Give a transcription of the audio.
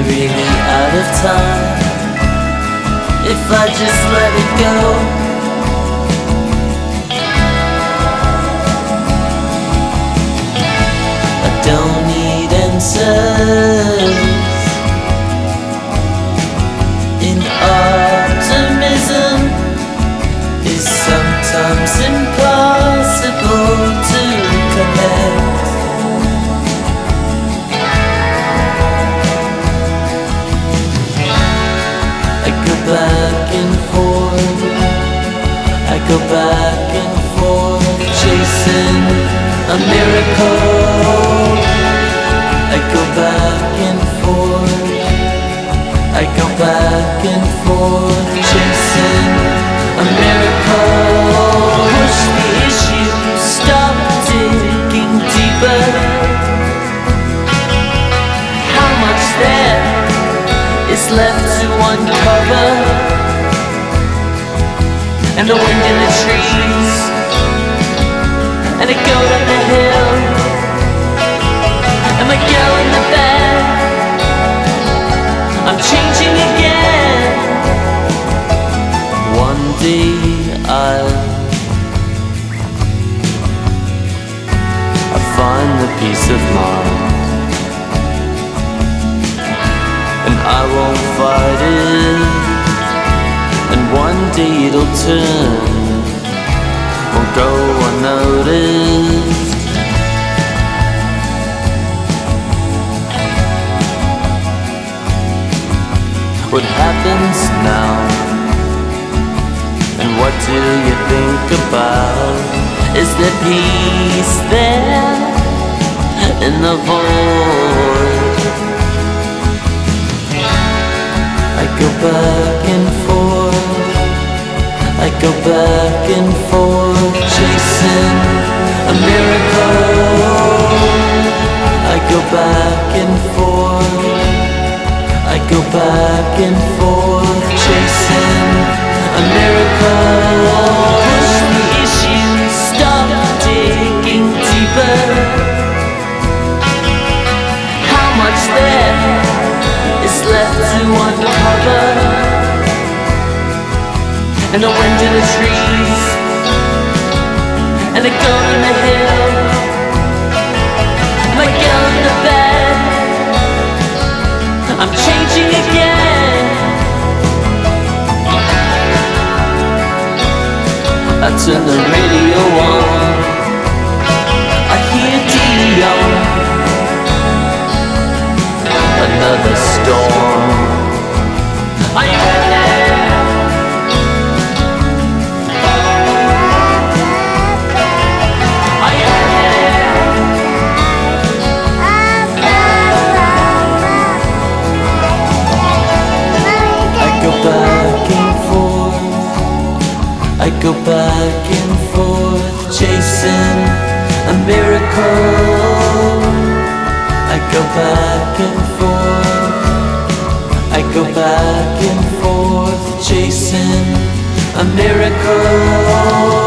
really out of time if I just let it go? I don't need answers in optimism. Is sometimes impossible to connect. I go back and forth, I go back and forth, chasing a miracle. I go back and forth, I go back and forth, chasing a miracle. Push the issue, stop digging deeper. How much there is left to uncover? And the wind in the trees, and a goat on the hill, and my girl in the bed. I'm changing again. One day I'll find the peace of mind, and I won't fight it. And one day it'll turn, won't go unnoticed. What happens now? And what do you think about? Is there peace there in the void? I go back and forth, I go back and forth, chasing a miracle. I go back and forth, I go back and forth, chasing a miracle. Push the issue, stop digging deeper. How much there is left to uncover? And the wind in the trees, and the goat in the hill, my girl in the bed. I'm changing again. I turn the radio on, I hear Dion. Another storm. Are you ready? Are you ready? I go back and forth, I go back and forth, chasing a miracle. I go back and forth, I go back and forth, chasing a miracle.